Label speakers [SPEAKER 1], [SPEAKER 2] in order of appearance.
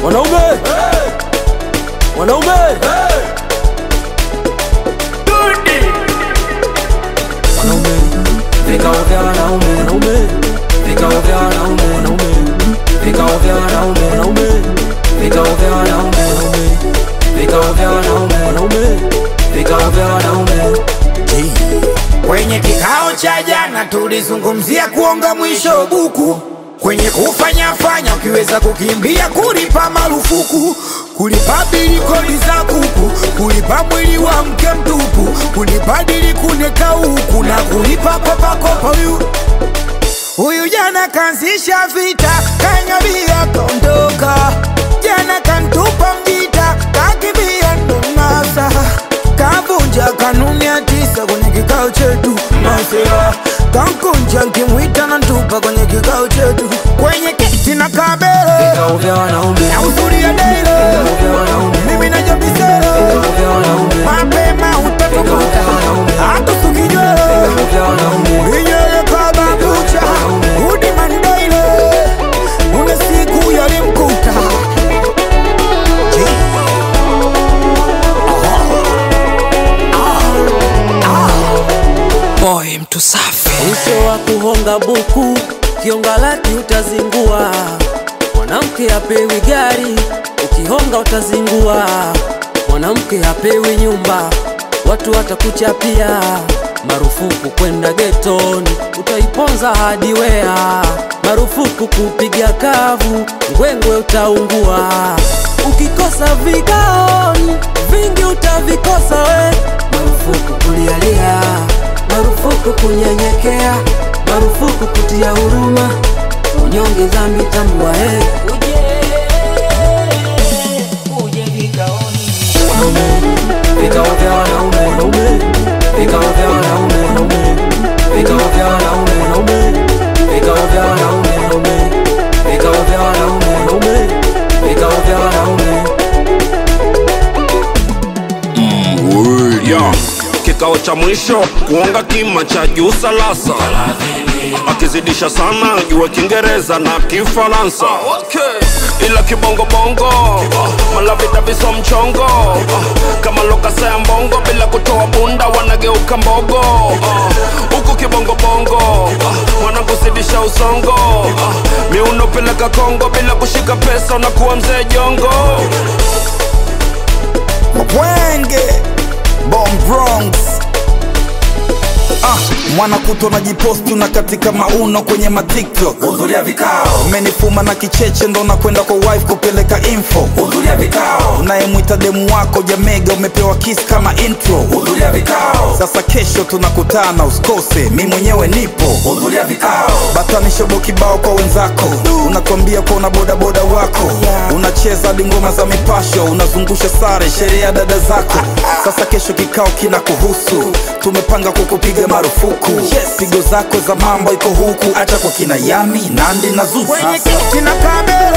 [SPEAKER 1] Wanaume, wanaume, wanaume, vikao vya wanaume, wanaume, vikao vya wanaume, wanaume, vikao vya wanaume, wanaume, vikao vya wanaume, wanaume, vikao vya wanaume, wanaume, vikao vya wanaume.
[SPEAKER 2] Kwenye kikao cha jana tulizungumzia kuonga mwisho buku, kwenye kufanya ukiweza kukimbia kulipa marufuku, kulipa bili kodi za kuku, kulipa mwili wa mke mtupu, kulipa dili kuneka huku na kulipa kopa kopa. Huyu jana kaanzisha vita, kanyabia kondoka, jana kantupa mjita, kakibia ndonasa, kavunja kanuni ya 9 kwenye kikao chetu masera, kankunja nkimwita na ntupa kwenye kikao chetu, kwenye kiti na kabele
[SPEAKER 1] Vikao vya wanaume,
[SPEAKER 2] na uzuri ya daile, mimi na jabisele, mapema utatukuta hatu sukijwele, inyele kaba kucha udi mandaile, une siku yalimkuta
[SPEAKER 1] boy mtu safi. Mwisho wa kuhonga buku, kionga laki utazingua. Mwanamke hapewi gari, ukihonga utazingua. Mwanamke hapewi nyumba, watu watakuchapia. Marufuku kwenda getoni, utaiponza hadi wea. Marufuku kupiga kavu, ngwengwe utaungua. Ukikosa vigaoni, vingi utavikosa we. Marufuku kulialia, marufuku kunyenyekea, marufuku kutia huruma, unyonge dhambi tambua uje vikaoni. Vikao vya wanaume, wanaume, vikao vya wanaume, wanaume, vikao vya wanaume, wanaume, vikao vya wanaume, wanaume, vikao vya wanaume, wanaume, vikao vya wanaume.
[SPEAKER 3] Kikao cha mwisho kuonga kima cha juu salasa, akizidisha sana jua Kiingereza na Kifaransa. Ila kibongo bongo malavita viso mchongo, kama lokasa ya mbongo bila kutoa bunda wanageuka mbogo. Huku kibongo bongo wanakuzidisha usongo, miuno peleka Kongo bila kushika pesa unakuwa mzee jongo.
[SPEAKER 2] Mwenge Bomb Bronx. Mwana kuto na jipostu na katika mauno kwenye matiktok. Hudhuria vikao. Umenifuma na kicheche ndo na kwenda kwa wife kupeleka info. Hudhuria vikao. Unayemwita demu wako jamega umepewa kiss kama intro. Hudhuria vikao. Sasa kesho tunakutana usikose, mi mwenyewe nipo. Hudhuria vikao. Batani shobo kibao kwa wenzako, unakwambia kwa una boda boda wako, unacheza ngoma za mipasho, unazungusha sare sherehe ya dada zako. Sasa kesho kikao kina kuhusu, tumepanga kukupiga marufuku. Pigo zako za mambo iko huku, acha kwa kina Yami, Nandi na Zuchu. Kwenye kiti na kabele